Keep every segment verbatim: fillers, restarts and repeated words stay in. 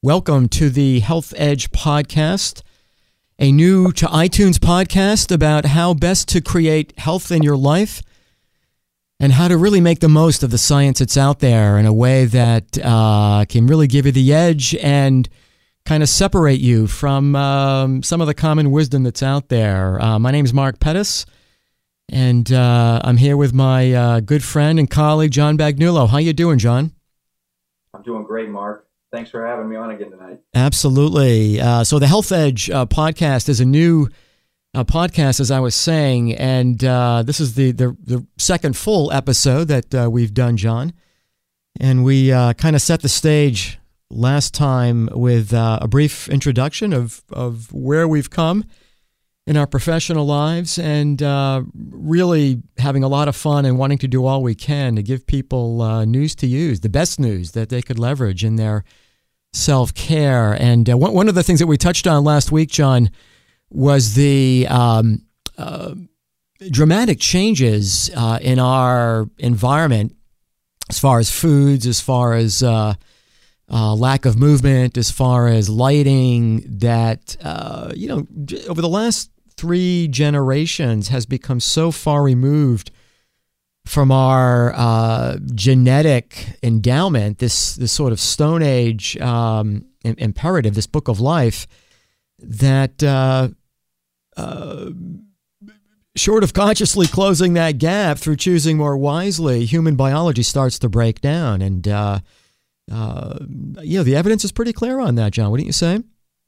Welcome to the Health Edge podcast, a new to iTunes podcast about how best to create health in your life and how to really make the most of the science that's out there in a way that uh, can really give you the edge and kind of separate you from um, some of the common wisdom that's out there. Uh, my name is Mark Pettis, and uh, I'm here with my uh, good friend and colleague, John Bagnulo. How you doing, John? I'm doing great, Mark. Thanks for having me on again tonight. Absolutely. Uh, so the Health Edge uh, podcast is a new uh, podcast, as I was saying, and uh, this is the, the the second full episode that uh, we've done, John. And we uh, kind of set the stage last time with uh, a brief introduction of, of where we've come in our professional lives and uh, really having a lot of fun and wanting to do all we can to give people uh, news to use, the best news that they could leverage in their self-care. And uh, one of the things that we touched on last week, John, was the um, uh, dramatic changes uh, in our environment as far as foods, as far as uh, uh, lack of movement, as far as lighting, that, uh, you know, over the last three generations has become so far removed from our uh, genetic endowment, this this sort of Stone Age um, imperative, this book of life, that uh, uh, short of consciously closing that gap through choosing more wisely, human biology starts to break down. And, uh, uh, you know, the evidence is pretty clear on that, John. Wouldn't you say?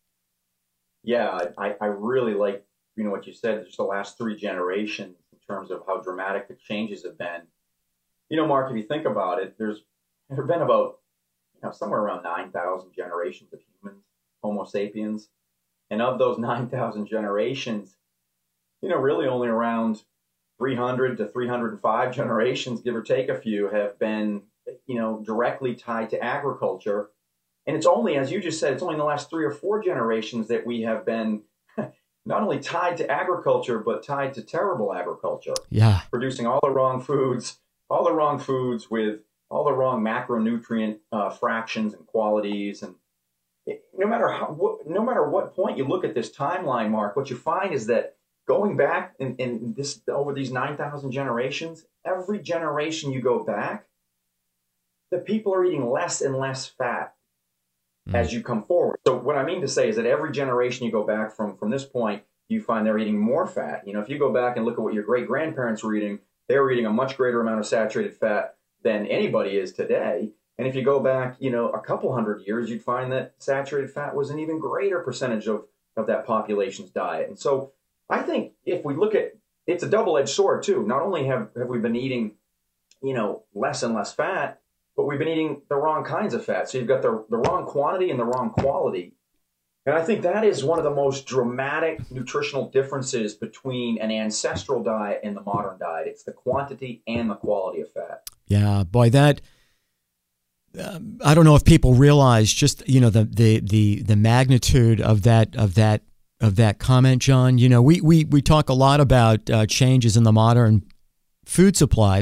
Yeah, I, I really like, you know, what you said, just the last three generations, in terms of how dramatic the changes have been. You know, Mark, if you think about it, there's there have been about, you know, somewhere around nine thousand generations of humans, Homo sapiens. And of those nine thousand generations, you know, really only around three hundred to three hundred five generations, give or take a few, have been, you know, directly tied to agriculture. And it's only, as you just said, it's only in the last three or four generations that we have been not only tied to agriculture, but tied to terrible agriculture. Yeah. Producing all the wrong foods, all the wrong foods with all the wrong macronutrient uh, fractions and qualities. And it, no matter how, what, no matter what point you look at this timeline, Mark, what you find is that going back in, in this over these nine thousand generations, every generation you go back, the people are eating less and less fat as you come forward. So what I mean to say is that every generation you go back from from this point, you find they're eating more fat. You know, if you go back and look at what your great-grandparents were eating, they were eating a much greater amount of saturated fat than anybody is today. And if you go back, you know, a couple hundred years, you'd find that saturated fat was an even greater percentage of, of that population's diet. And so I think if we look at, it's a double-edged sword too. Not only have, have we been eating, you know, less and less fat, but we've been eating the wrong kinds of fat. So you've got the, the wrong quantity and the wrong quality. And I think that is one of the most dramatic nutritional differences between an ancestral diet and the modern diet. It's the quantity and the quality of fat. Yeah, boy, that, uh, I don't know if people realize just, you know, the, the, the, the magnitude of that, of that, of that comment, John. You know, we, we, we talk a lot about uh, changes in the modern food supply,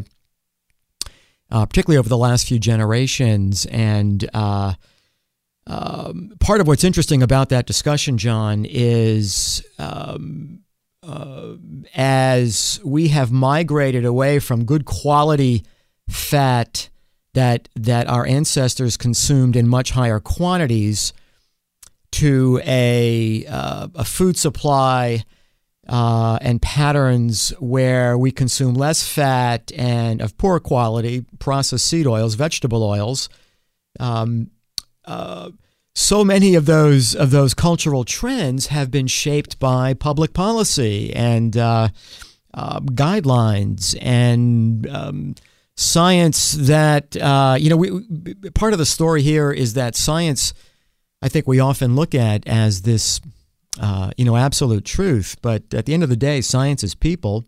Uh, particularly over the last few generations. And uh, um, part of what's interesting about that discussion, John, is um, uh, as we have migrated away from good quality fat that that our ancestors consumed in much higher quantities to a, uh, a food supply Uh, and patterns where we consume less fat and of poor quality processed seed oils, vegetable oils. Um, uh, so many of those of those cultural trends have been shaped by public policy and uh, uh, guidelines and um, science. That uh, you know, we, part of the story here is that science, I think, we often look at as this. Uh, you know, absolute truth. But at the end of the day, science is people.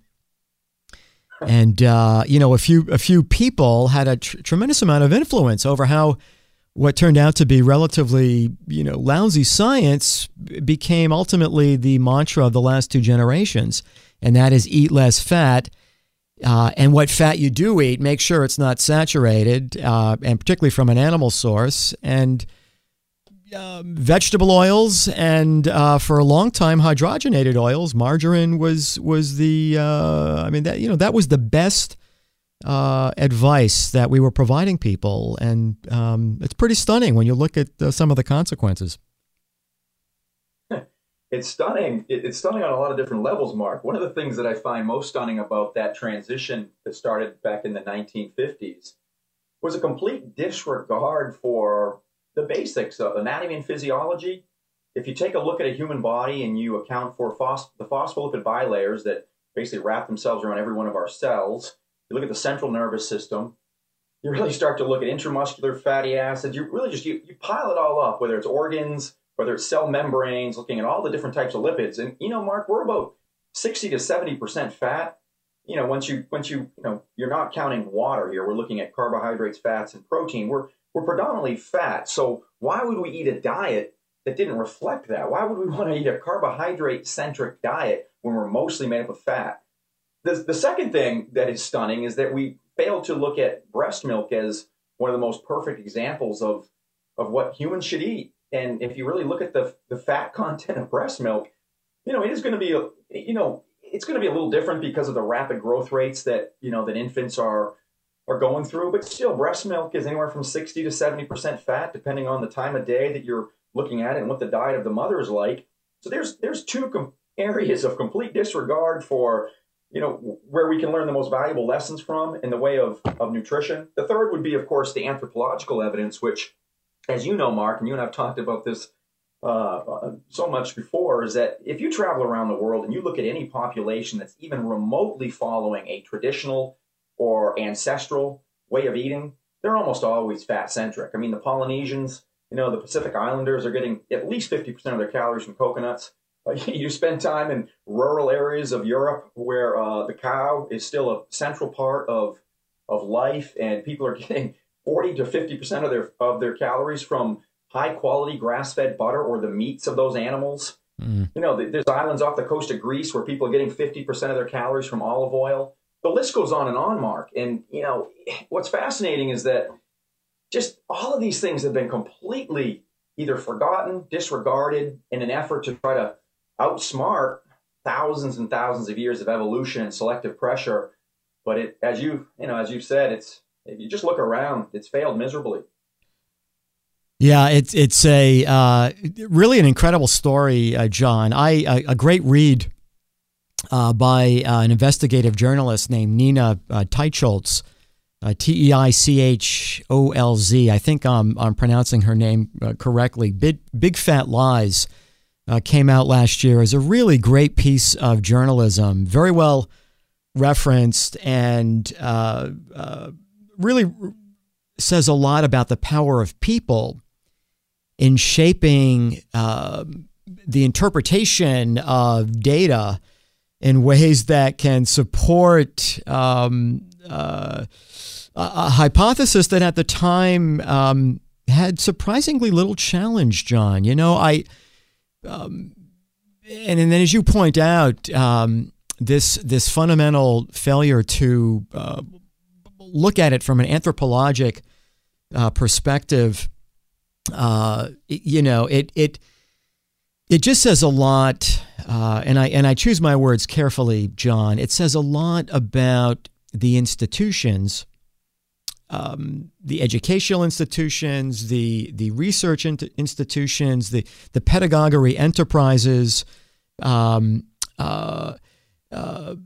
And, uh, you know, a few a few people had a tr- tremendous amount of influence over how what turned out to be relatively, you know, lousy science became ultimately the mantra of the last two generations. And that is eat less fat. Uh, and what fat you do eat, make sure it's not saturated, uh, and particularly from an animal source. And uh, vegetable oils, and uh, for a long time, hydrogenated oils. Margarine was was the. Uh, I mean, that you know that was the best uh, advice that we were providing people, and um, it's pretty stunning when you look at uh, some of the consequences. It's stunning. It's stunning on a lot of different levels, Mark. One of the things that I find most stunning about that transition that started back in the nineteen fifties was a complete disregard for the basics of anatomy and physiology. If you take a look at a human body and you account for phos- the phospholipid bilayers that basically wrap themselves around every one of our cells, you look at the central nervous system, you really start to look at intramuscular fatty acids. You really just, you, you pile it all up, whether it's organs, whether it's cell membranes, looking at all the different types of lipids. And, you know, Mark, we're about sixty to seventy percent fat. You know, once you, once you, you know, you're not counting water here. We're looking at carbohydrates, fats, and protein. We're, we're predominantly fat. So why would we eat a diet that didn't reflect that? Why would we want to eat a carbohydrate-centric diet when we're mostly made up of fat? The, the second thing that is stunning is that we failed to look at breast milk as one of the most perfect examples of, of what humans should eat. And if you really look at the the fat content of breast milk, you know, it is going to be, a, you know, it's going to be a little different because of the rapid growth rates that, you know, that infants are are going through. But still, breast milk is anywhere from sixty to seventy percent fat, depending on the time of day that you're looking at it and what the diet of the mother is like. So there's there's two com- areas of complete disregard for, you know, where we can learn the most valuable lessons from in the way of, of nutrition. The third would be, of course, the anthropological evidence, which, as you know, Mark, and you and I have talked about this uh, so much before, is that if you travel around the world and you look at any population that's even remotely following a traditional or ancestral way of eating, they're almost always fat-centric. I mean, the Polynesians, you know, the Pacific Islanders are getting at least fifty percent of their calories from coconuts. Uh, you spend time in rural areas of Europe where uh, the cow is still a central part of of life, and people are getting forty to fifty percent of their of their calories from high quality grass fed butter or the meats of those animals. Mm. You know, there's islands off the coast of Greece where people are getting fifty percent of their calories from olive oil. The list goes on and on, Mark. And, you know, what's fascinating is that just all of these things have been completely either forgotten, disregarded in an effort to try to outsmart thousands and thousands of years of evolution and selective pressure. But it, as you, you know, as you've said, it's, if you just look around, it's failed miserably. Yeah, it's it's a uh, really an incredible story, uh, John. I a, a great read uh, by uh, an investigative journalist named Nina uh, Teicholz, uh, T E I C H O L Z. I think I'm I'm pronouncing her name uh, correctly. Big Big Fat Lies uh, came out last year as a really great piece of journalism, very well referenced, and uh, uh, really says a lot about the power of people in shaping uh, the interpretation of data in ways that can support um, uh, a, a hypothesis that at the time um, had surprisingly little challenge, John. You know, I, um, and, and then as you point out, um, this this fundamental failure to uh, look at it from an anthropologic uh, perspective, uh, you know, it it it just says a lot, uh, and I and I choose my words carefully, John. It says a lot about the institutions, um, the educational institutions, the the research in- institutions, the the pedagogy enterprises, um, uh, uh,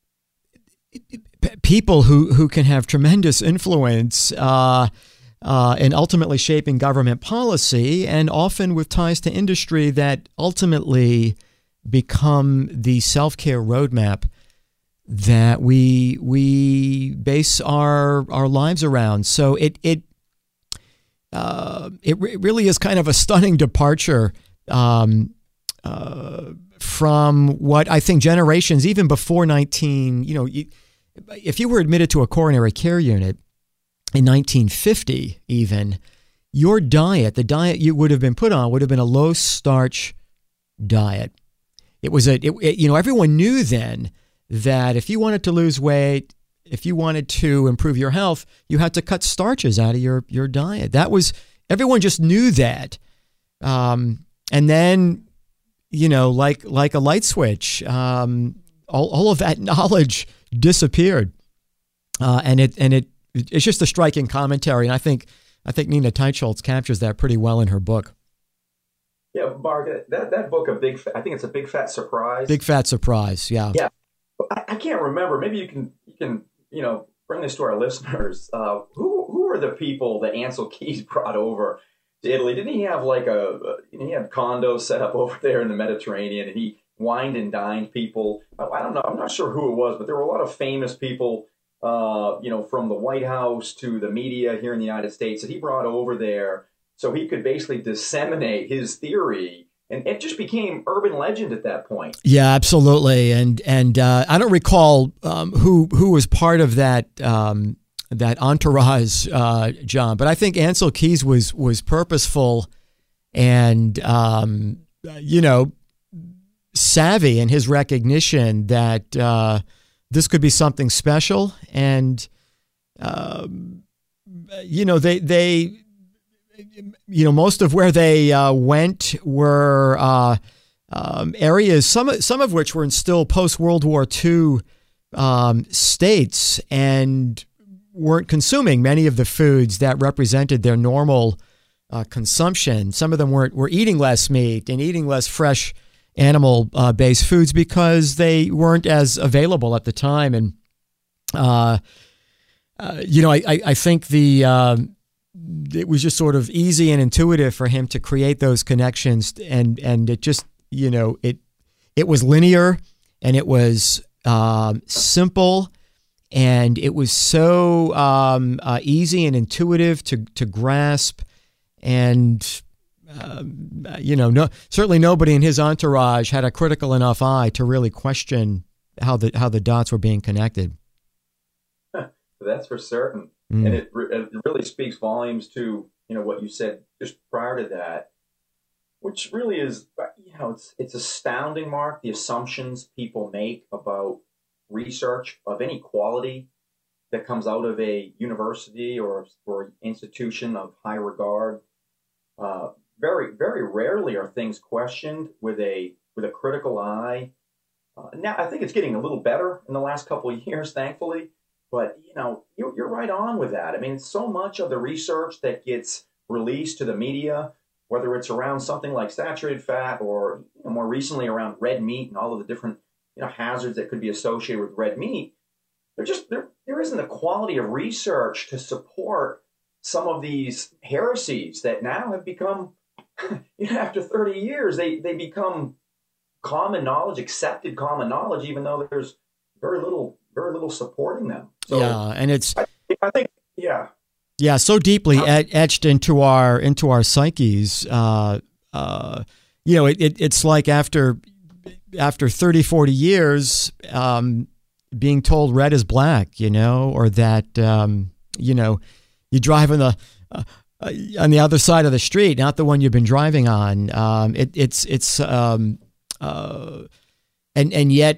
people who who can have tremendous influence uh, uh, in ultimately shaping government policy, and often with ties to industry that ultimately become the self-care roadmap that we we base our our lives around. So it it uh, it re- really is kind of a stunning departure um, uh, from what I think generations, even before nineteen, you know, if you were admitted to a coronary care unit in nineteen fifty, even, your diet, the diet you would have been put on, would have been a low starch diet. It was a, it, it, you know, everyone knew then that if you wanted to lose weight, if you wanted to improve your health, you had to cut starches out of your, your diet. That was, everyone just knew that. Um, and then, you know, like like a light switch, um, all, all of that knowledge disappeared. Uh, and it and it it's just a striking commentary. And I think I think Nina Teicholz captures that pretty well in her book. Yeah, Mark, that, that book, a big, I think it's a Big Fat Surprise. Big Fat Surprise, yeah. Yeah, I, I can't remember. Maybe you can, you can, you know, bring this to our listeners. Uh, who who were the people that Ancel Keys brought over to Italy? Didn't he have like a, he had condos set up over there in the Mediterranean, and he wined and dined people? I don't know. I'm not sure who it was, but there were a lot of famous people, uh, you know, from the White House to the media here in the United States that he brought over there. So he could basically disseminate his theory, and it just became urban legend at that point. Yeah, absolutely. And and uh, I don't recall um, who who was part of that um, that entourage, uh, John. But I think Ancel Keys was was purposeful and um, you know savvy in his recognition that uh, this could be something special, and um, you know they they. You know, most of where they uh, went were uh, um, areas, some some of which were in still post-World War Two um, states, and weren't consuming many of the foods that represented their normal uh, consumption. Some of them weren't were eating less meat and eating less fresh animal-based uh, foods because they weren't as available at the time. And uh, uh, you know, I I, I think the uh, it was just sort of easy and intuitive for him to create those connections, and and it just, you know, it it was linear, and it was um, simple, and it was so um, uh, easy and intuitive to to grasp, and um, you know, no, certainly nobody in his entourage had a critical enough eye to really question how the how the dots were being connected. That's for certain. Mm. And it, it really speaks volumes to, you know, what you said just prior to that, which really is, you know, it's it's astounding, Mark, the assumptions people make about research of any quality that comes out of a university or, or institution of high regard. Uh, very, very rarely are things questioned with a with a critical eye. Uh, now, I think it's getting a little better in the last couple of years, thankfully. But, you know, you're, you're right on with that. I mean, so much of the research that gets released to the media, whether it's around something like saturated fat or, you know, more recently around red meat and all of the different, you know, hazards that could be associated with red meat, there just there there isn't a quality of research to support some of these heresies that now have become, you know, after thirty years, they, they become common knowledge, accepted common knowledge, even though there's very little very little supporting them. So yeah, and it's I, I think yeah, yeah, so deeply um, et- etched into our into our psyches. Uh, uh, you know, it, it it's like after after thirty, forty years, um, being told red is black, you know, or that um, you know, you drive on the uh, on the other side of the street, not the one you've been driving on. Um, it, it's it's um, uh, and and yet.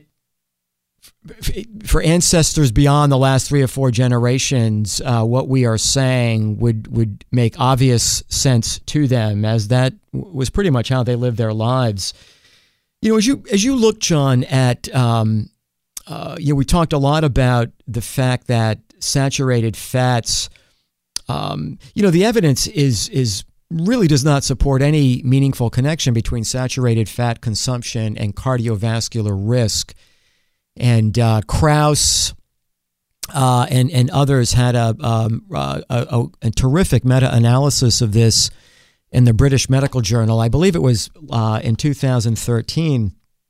For ancestors beyond the last three or four generations, uh, what we are saying would would make obvious sense to them, as that was pretty much how they lived their lives. You know, as you as you look, John, at um, uh, you know, we talked a lot about the fact that saturated fats. Um, you know, the evidence is is really does not support any meaningful connection between saturated fat consumption and cardiovascular risk. And uh, Krauss uh, and and others had a, um, a, a, a terrific meta-analysis of this in the British Medical Journal. I believe it was uh, in two thousand thirteen.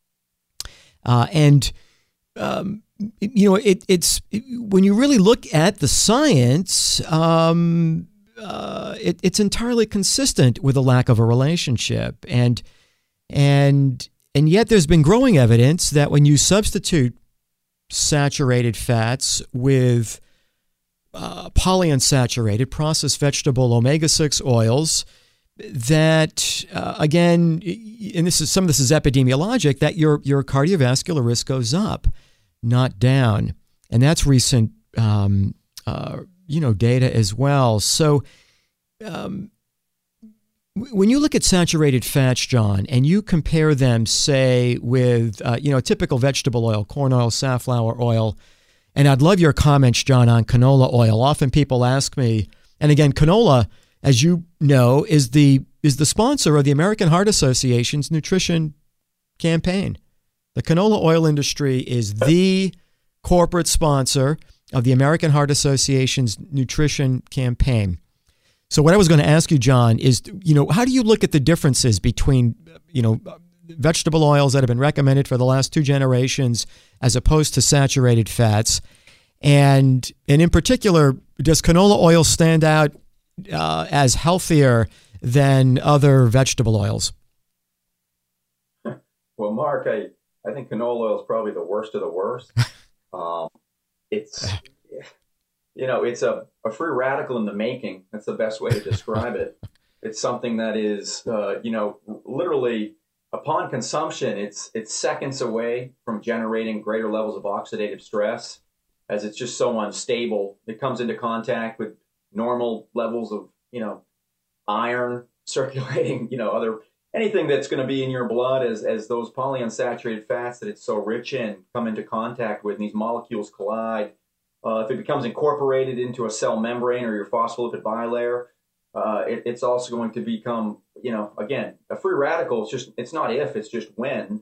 Uh, and um, you know, it, it's it, when you really look at the science, um, uh, it, it's entirely consistent with a lack of a relationship, and and. And yet there's been growing evidence that when you substitute saturated fats with uh, polyunsaturated processed vegetable omega six oils, that, uh, again, and this is some of this is epidemiologic, that your, your cardiovascular risk goes up, not down. And that's recent, um, uh, you know, data as well. So, um, When you look at saturated fats, John, and you compare them, say, with, uh, you know, typical vegetable oil, corn oil, safflower oil, and I'd love your comments, John, on canola oil. Often people ask me, and again, canola, as you know, is the is the sponsor of the American Heart Association's nutrition campaign. The canola oil industry is the corporate sponsor of the American Heart Association's nutrition campaign. So what I was going to ask you, John, is, you know, how do you look at the differences between, you know, vegetable oils that have been recommended for the last two generations as opposed to saturated fats? And and in particular, does canola oil stand out uh, as healthier than other vegetable oils? Well, Mark, I, I think canola oil is probably the worst of the worst. um, it's... You know, it's a, a free radical in the making. That's the best way to describe it. It's something that is, uh, you know, literally upon consumption, it's it's seconds away from generating greater levels of oxidative stress, as it's just so unstable. It comes into contact with normal levels of, you know, iron circulating, you know, other anything that's going to be in your blood as as those polyunsaturated fats that it's so rich in come into contact with, and these molecules collide. Uh, if it becomes incorporated into a cell membrane or your phospholipid bilayer, uh, it, it's also going to become, you know, again, a free radical. It's just, it's not if, it's just when.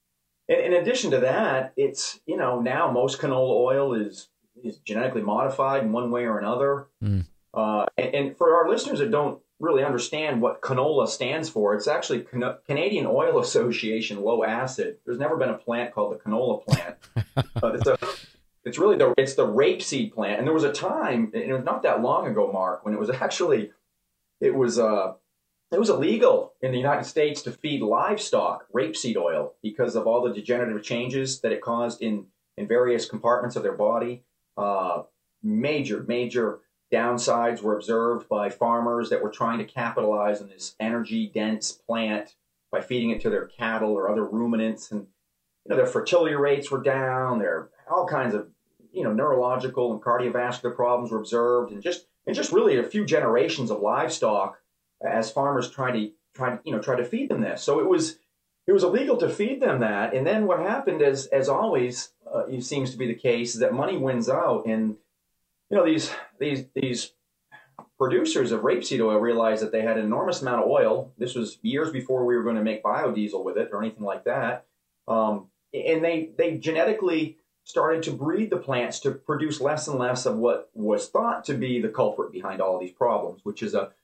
And in addition to that, it's, you know, now most canola oil is is genetically modified in one way or another. Mm. Uh, and, and for our listeners that don't really understand what canola stands for, it's actually Can- Canadian Oil Association low acid. There's never been a plant called the canola plant. uh, it's a It's really the it's the rapeseed plant, and there was a time, and it was not that long ago, Mark, when it was actually it was uh it was illegal in the United States to feed livestock rapeseed oil because of all the degenerative changes that it caused in in various compartments of their body. Uh, major major downsides were observed by farmers that were trying to capitalize on this energy dense plant by feeding it to their cattle or other ruminants, and you know their fertility rates were down. Their all kinds of, you know, neurological and cardiovascular problems were observed, and just and just really a few generations of livestock as farmers tried to try to you know try to feed them this. So it was it was illegal to feed them that. And then what happened, as as always, uh, it seems to be the case, is that money wins out, and you know these these these producers of rapeseed oil realized that they had an enormous amount of oil. This was years before we were going to make biodiesel with it or anything like that, um, and they they genetically started to breed the plants to produce less and less of what was thought to be the culprit behind all of these problems, which is a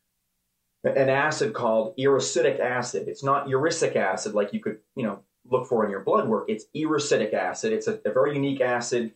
an acid called erucidic acid. It's not uricic acid like you could, you know, look for in your blood work. It's erucidic acid. It's a, a very unique acid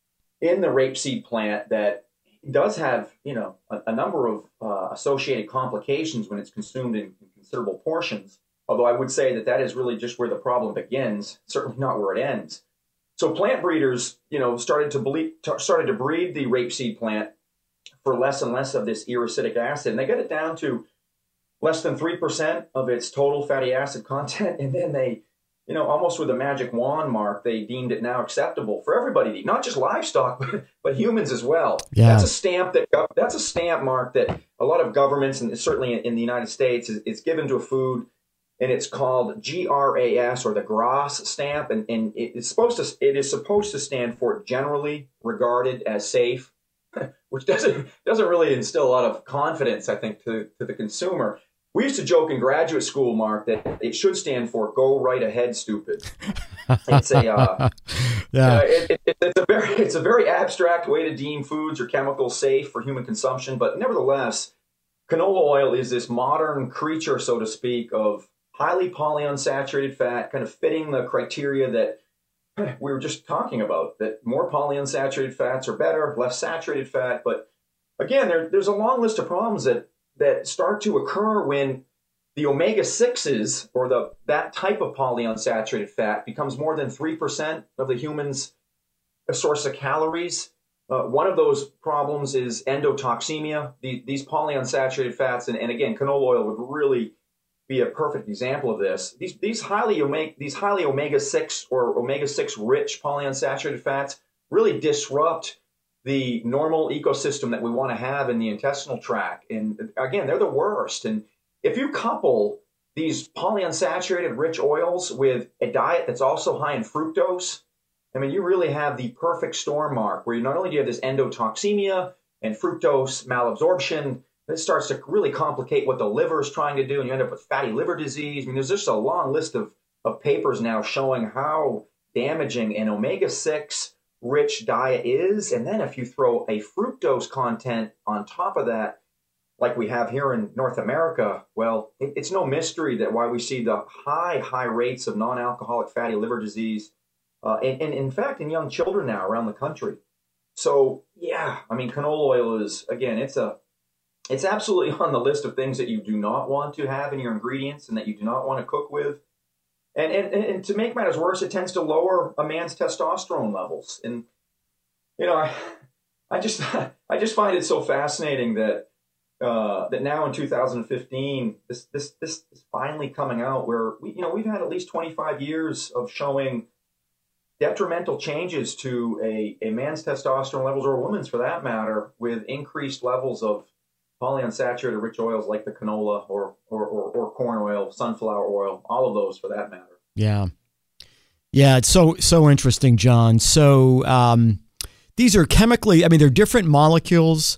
in the rapeseed plant that does have, you know, a, a number of uh, associated complications when it's consumed in, in considerable portions. Although I would say that that is really just where the problem begins, certainly not where it ends. So plant breeders, you know, started to believe, started to breed the rapeseed plant for less and less of this erucidic acid, and they got it down to less than three percent of its total fatty acid content, and then they, you know, almost with a magic wand, Mark, they deemed it now acceptable for everybody to eat, not just livestock, but, but humans as well. Yeah. That's a stamp that that's a stamp, Mark, that a lot of governments, and certainly in, in the United States, is, is given to a food. And it's called G R A S, or the GRAS stamp, and, and it's supposed to it is supposed to stand for generally regarded as safe, which doesn't doesn't really instill a lot of confidence, I think, to, to the consumer. We used to joke in graduate school, Mark, that it should stand for "Go right ahead, stupid." It's a uh, yeah, uh, it, it, it's a very it's a very abstract way to deem foods or chemicals safe for human consumption, but nevertheless, canola oil is this modern creature, so to speak, of highly polyunsaturated fat, kind of fitting the criteria that we were just talking about, that more polyunsaturated fats are better, less saturated fat. But again, there, there's a long list of problems that, that start to occur when the omega sixes, or the that type of polyunsaturated fat, becomes more than three percent of the human's source of calories. Uh, one of those problems is endotoxemia. The, these polyunsaturated fats, and, and again, canola oil would really be a perfect example of this. These these highly omega these highly omega six or omega six rich polyunsaturated fats really disrupt the normal ecosystem that we want to have in the intestinal tract. And again, they're the worst. And if you couple these polyunsaturated rich oils with a diet that's also high in fructose, I mean, you really have the perfect storm, Mark, where you not only do you have this endotoxemia and fructose malabsorption, it starts to really complicate what the liver is trying to do, and you end up with fatty liver disease. I mean, there's just a long list of, of papers now showing how damaging an omega six rich diet is. And then if you throw a fructose content on top of that, like we have here in North America, well, it, it's no mystery that why we see the high, high rates of non-alcoholic fatty liver disease, uh, and, and in fact, in young children now around the country. So, yeah, I mean, canola oil is, again, it's a It's absolutely on the list of things that you do not want to have in your ingredients and that you do not want to cook with. And, and, and to make matters worse, it tends to lower a man's testosterone levels. And, you know, I, I just I just find it so fascinating that uh, that now in two thousand fifteen, this, this, this is finally coming out where, we, you know, we've had at least twenty-five years of showing detrimental changes to a, a man's testosterone levels, or a woman's for that matter, with increased levels of polyunsaturated rich oils like the canola or, or, or, or corn oil, sunflower oil, all of those for that matter. Yeah. Yeah, it's so so interesting, John. So um, these are chemically, I mean, they're different molecules.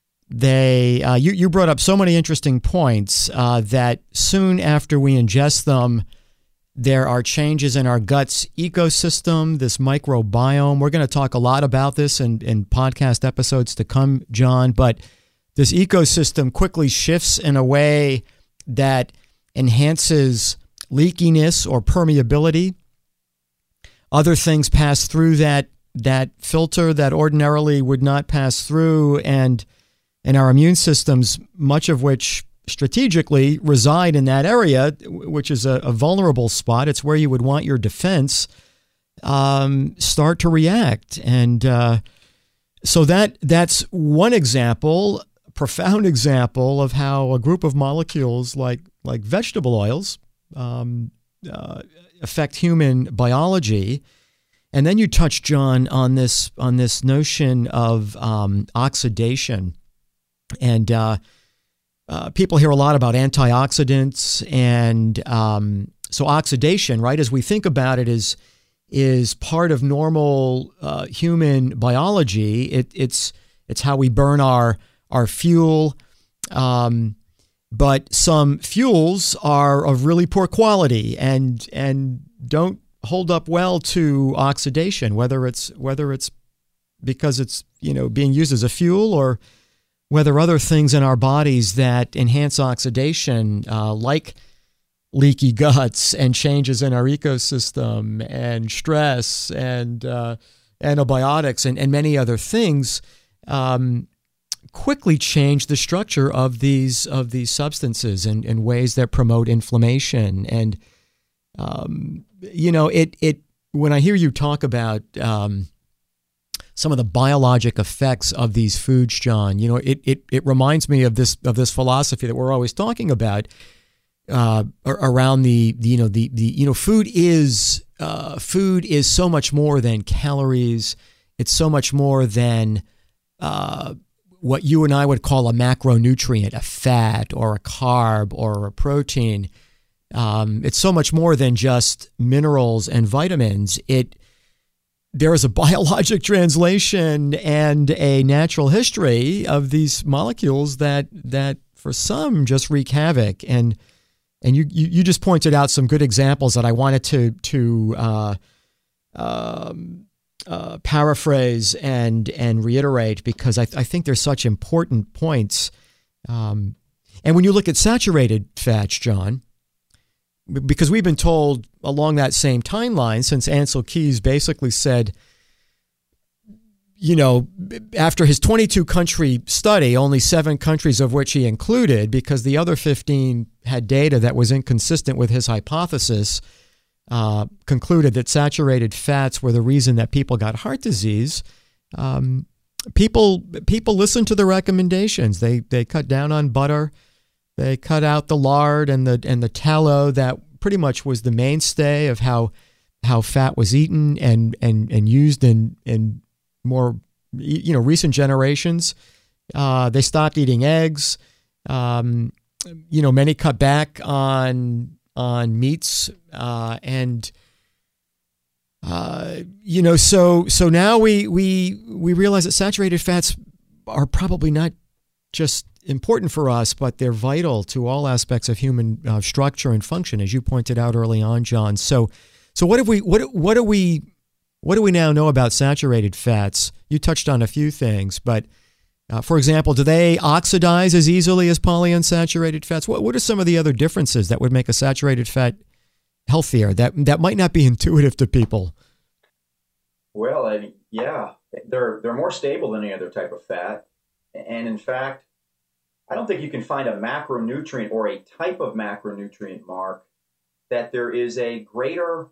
They uh, you, you brought up so many interesting points uh, that soon after we ingest them, there are changes in our gut's ecosystem, this microbiome. We're going to talk a lot about this in, in podcast episodes to come, John, but this ecosystem quickly shifts in a way that enhances leakiness or permeability. Other things pass through that that filter that ordinarily would not pass through, and and our immune systems, much of which strategically reside in that area, which is a, a vulnerable spot. It's where you would want your defense, um, start to react. And uh, so that that's one example, a profound example of how a group of molecules like like vegetable oils um, uh, affect human biology. And then you touched, John, on this on this notion of um, oxidation. And uh, uh, people hear a lot about antioxidants, and um, so oxidation, right, as we think about it, is is part of normal uh, human biology. It, it's it's how we burn our our fuel, um, but some fuels are of really poor quality and and don't hold up well to oxidation, whether it's whether it's because it's you know being used as a fuel, or whether other things in our bodies that enhance oxidation, uh, like leaky guts and changes in our ecosystem and stress and uh, antibiotics and, and many other things, um, quickly change the structure of these of these substances in, in ways that promote inflammation. And um, you know, it it when I hear you talk about um, some of the biologic effects of these foods, John, you know, it it it reminds me of this of this philosophy that we're always talking about uh, around the, the you know the the you know food is uh, food is so much more than calories. It's so much more than uh, what you and I would call a macronutrient, a fat or a carb or a protein. Um, it's so much more than just minerals and vitamins. It There is a biologic translation and a natural history of these molecules that that for some just wreak havoc. And and you you, you just pointed out some good examples that I wanted to to uh, um, uh, paraphrase and and reiterate, because I, I think they're such important points. Um, and when you look at saturated fats, John, because we've been told along that same timeline, since Ancel Keys basically said, you know, after his twenty-two country study, only seven countries of which he included, because the other fifteen had data that was inconsistent with his hypothesis, uh, concluded that saturated fats were the reason that people got heart disease. Um, people people listened to the recommendations. They they cut down on butter. They cut out the lard and the and the tallow that pretty much was the mainstay of how how fat was eaten and and and used in in more you know recent generations. Uh, they stopped eating eggs. Um, you know, many cut back on on meats, uh, and uh, you know, so so now we we we realize that saturated fats are probably not just important for us, but they're vital to all aspects of human uh, structure and function, as you pointed out early on, John. So, so what have we what what do we what do we now know about saturated fats? You touched on a few things, but uh, for example, do they oxidize as easily as polyunsaturated fats? What what are some of the other differences that would make a saturated fat healthier that that might not be intuitive to people? Well, I mean, yeah, they're they're more stable than any other type of fat, and in fact, I don't think you can find a macronutrient or a type of macronutrient, Mark, that there is a greater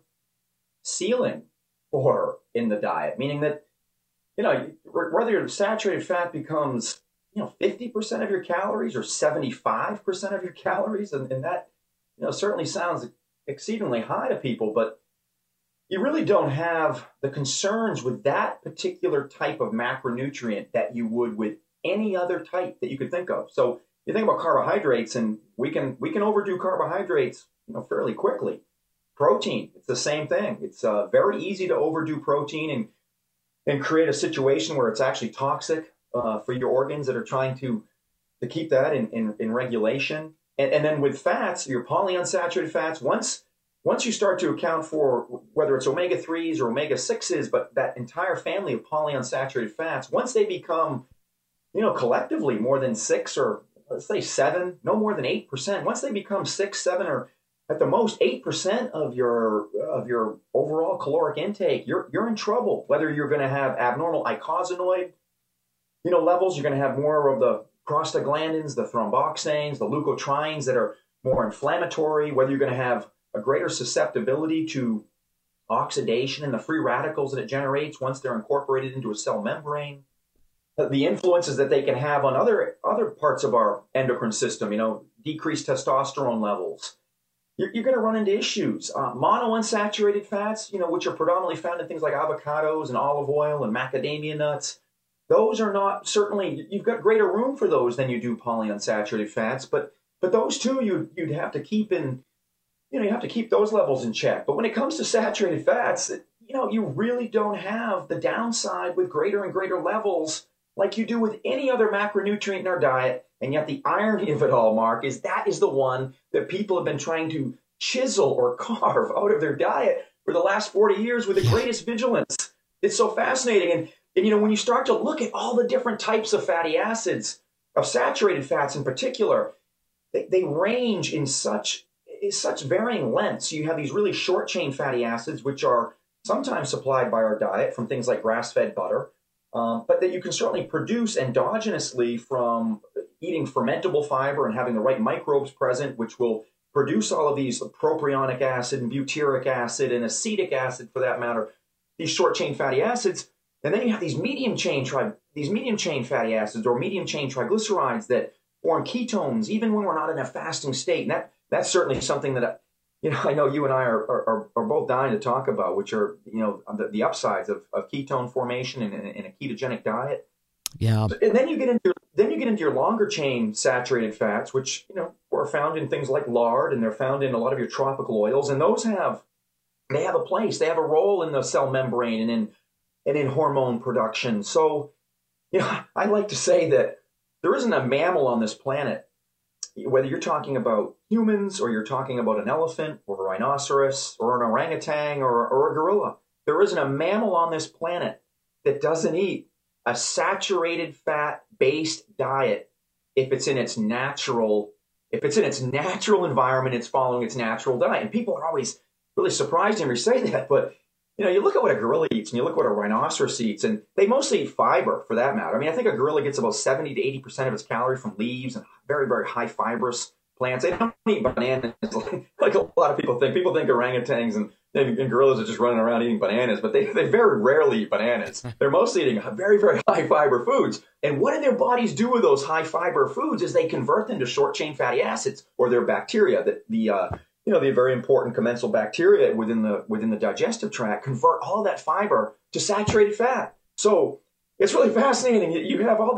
ceiling for in the diet. Meaning that, you know, whether your saturated fat becomes, you know, fifty percent of your calories or seventy-five percent of your calories, and, and that, you know, certainly sounds exceedingly high to people, but you really don't have the concerns with that particular type of macronutrient that you would with any other type that you could think of. So you think about carbohydrates, and we can we can overdo carbohydrates, you know, fairly quickly. Protein, it's the same thing. It's uh, very easy to overdo protein and and create a situation where it's actually toxic uh, for your organs that are trying to to keep that in in, in regulation. And, and then with fats, your polyunsaturated fats, once once you start to account for whether it's omega threes or omega sixes, but that entire family of polyunsaturated fats, once they become, you know, collectively more than six or let's say seven, no more than eight percent. Once they become six, seven, or at the most eight percent of your of your overall caloric intake, you're you're in trouble. Whether you're going to have abnormal eicosanoid, you know, levels, you're going to have more of the prostaglandins, the thromboxanes, the leukotrienes that are more inflammatory. Whether you're going to have a greater susceptibility to oxidation and the free radicals that it generates once they're incorporated into a cell membrane. The influences that they can have on other other parts of our endocrine system, you know, decreased testosterone levels. You're, you're going to run into issues. Uh, monounsaturated fats, you know, which are predominantly found in things like avocados and olive oil and macadamia nuts. Those are not certainly, you've got greater room for those than you do polyunsaturated fats, but but those two you you'd have to keep in, you know, you have to keep those levels in check. But when it comes to saturated fats, you know, you really don't have the downside with greater and greater levels like you do with any other macronutrient in our diet. And yet the irony of it all, Mark, is that is the one that people have been trying to chisel or carve out of their diet for the last forty years with the greatest vigilance. It's so fascinating. And, and, you know, when you start to look at all the different types of fatty acids, of saturated fats in particular, they, they range in such, in such varying lengths. You have these really short-chain fatty acids, which are sometimes supplied by our diet from things like grass-fed butter. Um, but that you can certainly produce endogenously from eating fermentable fiber and having the right microbes present, which will produce all of these propionic acid and butyric acid and acetic acid, for that matter, these short-chain fatty acids. And then you have these medium-chain tri- these medium-chain fatty acids or medium-chain triglycerides that form ketones, even when we're not in a fasting state. And that that's certainly something that I, you know, I know you and I are, are, are both dying to talk about, which are, you know, the, the upsides of, of ketone formation in, in, in a ketogenic diet. Yeah. And then you get into then you get into your longer chain saturated fats, which, you know, are found in things like lard, and they're found in a lot of your tropical oils, and those have they have a place, they have a role in the cell membrane and in and in hormone production. So, you know, I like to say that there isn't a mammal on this planet, whether you're talking about humans or you're talking about an elephant or a rhinoceros or an orangutan or, or a gorilla, there isn't a mammal on this planet that doesn't eat a saturated fat-based diet if it's in its natural, if it's in its natural environment, it's following its natural diet. And people are always really surprised to hear me say that, but you know, you look at what a gorilla eats and you look at what a rhinoceros eats, and they mostly eat fiber, for that matter. I mean, I think a gorilla gets about seventy to eighty percent of its calories from leaves and very, very high fibrous plants. They don't eat bananas like, like a lot of people think. People think orangutans and, and, and gorillas are just running around eating bananas, but they, they very rarely eat bananas. They're mostly eating very, very high fiber foods. And what do their bodies do with those high fiber foods is they convert them to short chain fatty acids, or their bacteria, that the, uh, you know, the very important commensal bacteria within the within the digestive tract convert all that fiber to saturated fat. So it's really fascinating. You have all these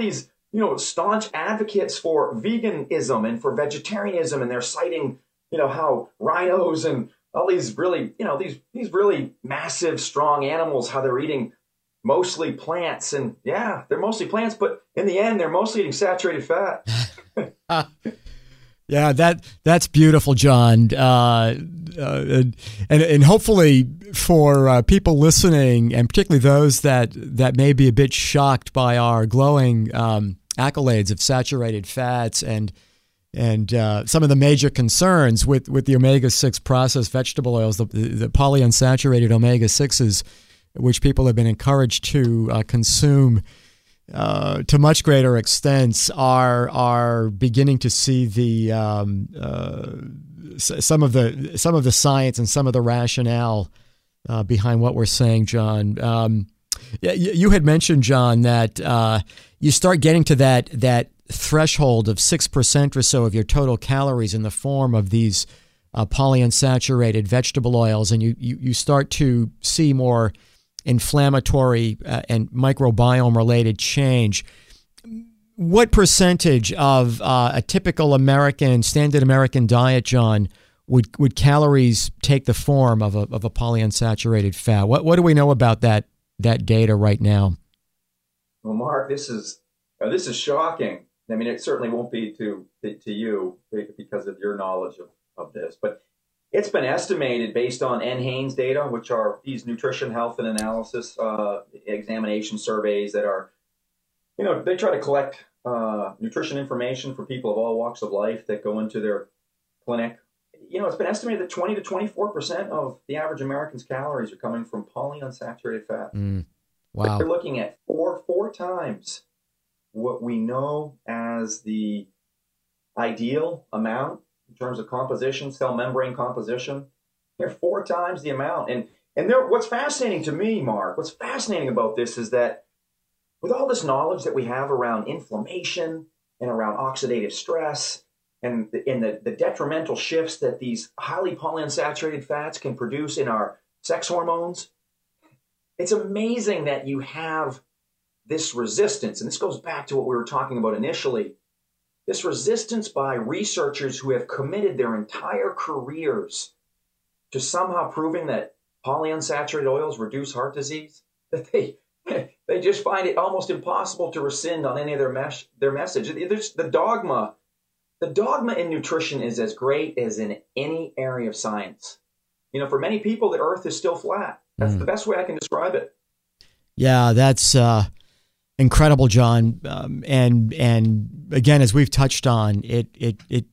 you know, staunch advocates for veganism and for vegetarianism, and they're citing, you know, how rhinos and all these really, you know, these these really massive, strong animals, how they're eating mostly plants. And yeah, they're mostly plants, but in the end, they're mostly eating saturated fat. Yeah, that that's beautiful, John. Uh, uh, and, and hopefully for uh, people listening, and particularly those that, that may be a bit shocked by our glowing um, accolades of saturated fats and and uh, some of the major concerns with, with the omega six processed vegetable oils, the, the polyunsaturated omega sixes, which people have been encouraged to uh, consume uh, to much greater extents, are are beginning to see the um, uh, some of the some of the science and some of the rationale uh, behind what we're saying, John. Um, you, you had mentioned, John, that uh, you start getting to that that threshold of six percent or so of your total calories in the form of these uh, polyunsaturated vegetable oils, and you you, you start to see more inflammatory uh, and microbiome related change. What percentage of uh, a typical American, standard American diet, John, would would calories take the form of a of a polyunsaturated fat? What what do we know about that that data right now? Well, Mark, this is uh, this is shocking. I mean, it certainly won't be to to you because of your knowledge of, of this, but it's been estimated based on N. Hanes data, which are these nutrition, health, and analysis uh, examination surveys that are, you know, they try to collect uh, nutrition information for people of all walks of life that go into their clinic. You know, it's been estimated that twenty to twenty-four percent of the average American's calories are coming from polyunsaturated fat. Mm, wow. They're looking at four, four times what we know as the ideal amount in terms of composition, cell membrane composition. They're four times the amount. And and there, what's fascinating to me, Mark, what's fascinating about this is that with all this knowledge that we have around inflammation and around oxidative stress and the, and the, the detrimental shifts that these highly polyunsaturated fats can produce in our sex hormones, it's amazing that you have this resistance. And this goes back to what we were talking about initially. This resistance by researchers who have committed their entire careers to somehow proving that polyunsaturated oils reduce heart disease, that they they just find it almost impossible to rescind on any of their mesh, their message. There's the dogma. The dogma in nutrition is as great as in any area of science. You know, for many people, the earth is still flat. That's mm. the best way I can describe it. Yeah, that's uh, incredible, John. Um, and and again, as we've touched on, it it it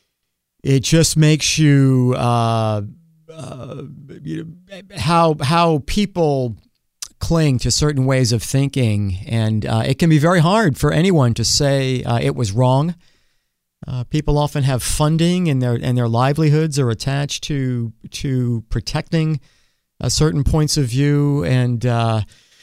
it just makes you uh, uh, you know, how how people cling to certain ways of thinking, and uh, it can be very hard for anyone to say uh, it was wrong. Uh, people often have funding, and their and their livelihoods are attached to to protecting uh, certain points of view. And uh,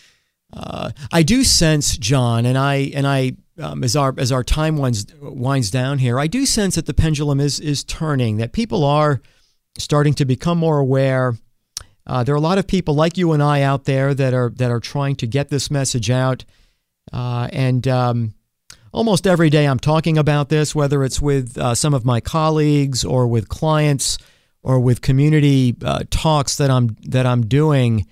uh, I do sense, John, and I and I um, as our as our time winds winds down here, I do sense that the pendulum is is turning. That people are starting to become more aware. Uh, there are a lot of people like you and I out there that are that are trying to get this message out, uh, and um, almost every day I'm talking about this, whether it's with uh, some of my colleagues or with clients or with community uh, talks that I'm that I'm doing.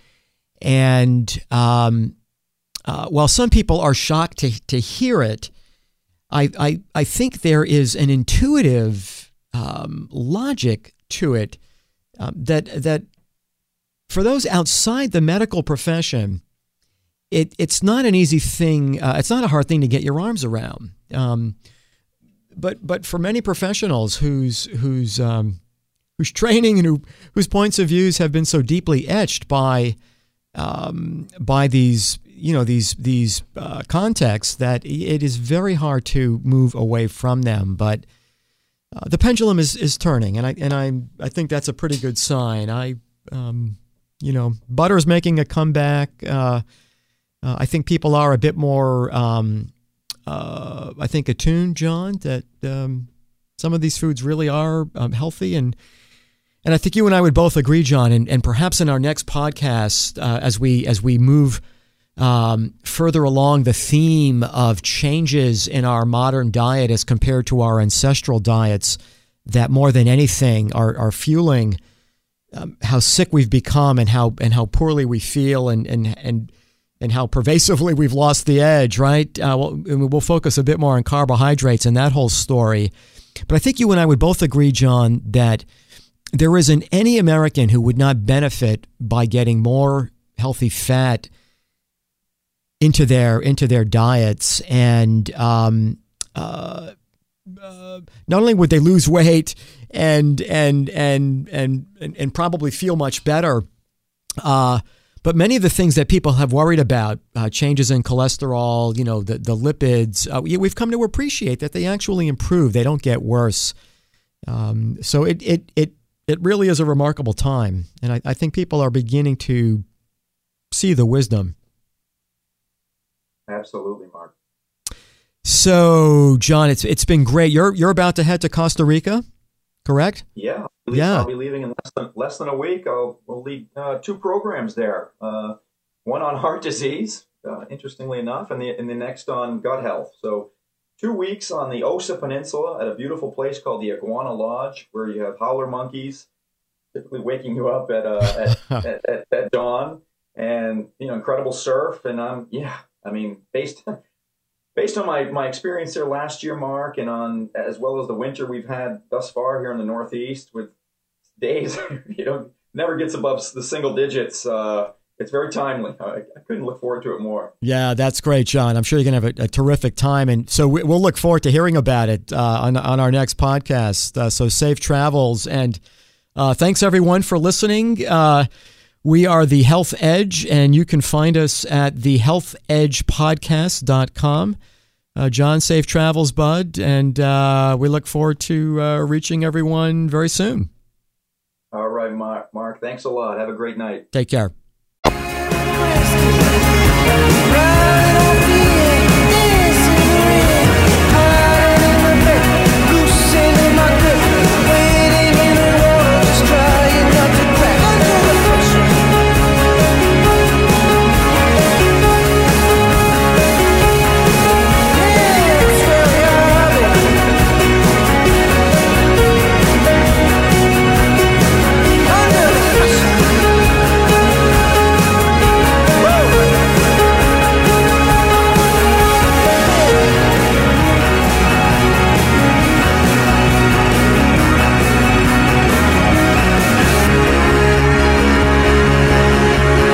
And um, uh, while some people are shocked to to hear it, I I, I think there is an intuitive um, logic to it um, that that. For those outside the medical profession, it it's not an easy thing. Uh, it's not a hard thing to get your arms around. Um, but but for many professionals whose whose um, whose training and who, whose points of views have been so deeply etched by um, by these you know these these uh, contexts that it is very hard to move away from them. But uh, the pendulum is is turning, and I and I I think that's a pretty good sign. I. Um, You know, butter's making a comeback. Uh, uh, I think people are a bit more, um, uh, I think, attuned, John, that um, some of these foods really are um, healthy. And and I think you and I would both agree, John, and, and perhaps in our next podcast, uh, as we as we move um, further along the theme of changes in our modern diet as compared to our ancestral diets that more than anything are, are fueling um, how sick we've become and how and how poorly we feel and and and and how pervasively we've lost the edge, right? Uh, we'll, we'll focus a bit more on carbohydrates and that whole story. But I think you and I would both agree, John, that there isn't any American who would not benefit by getting more healthy fat into their into their diets, and um, uh, uh, not only would they lose weight and and and and and, and probably feel much better, uh, but many of the things that people have worried about, uh, changes in cholesterol, you know, the the lipids, uh, we've come to appreciate that they actually improve; they don't get worse. Um, so it it it it really is a remarkable time, and I, I think people are beginning to see the wisdom. Absolutely, Mark. So, John, it's it's been great. You're you're about to head to Costa Rica, correct? Yeah, yeah. I'll be leaving in less than less than a week. I'll we'll lead uh, two programs there. Uh, one on heart disease, uh, interestingly enough, and the and the next on gut health. So, two weeks on the Osa Peninsula at a beautiful place called the Iguana Lodge, where you have howler monkeys, typically waking you up at uh, at, at, at at dawn, and you know, incredible surf. And I'm yeah. I mean, based based on my, my experience there last year, Mark, and on as well as the winter we've had thus far here in the Northeast, with days, you know, never gets above the single digits. Uh, it's very timely. I, I couldn't look forward to it more. Yeah, that's great, John. I'm sure you're going to have a, a terrific time, and so we, we'll look forward to hearing about it uh, on on our next podcast. Uh, so safe travels, and uh, thanks everyone for listening. Uh, We are The Health Edge, and you can find us at the health edge podcast dot com. Uh, John, safe travels, bud, and uh, we look forward to uh, reaching everyone very soon. All right, Mark. Mark, thanks a lot. Have a great night. Take care.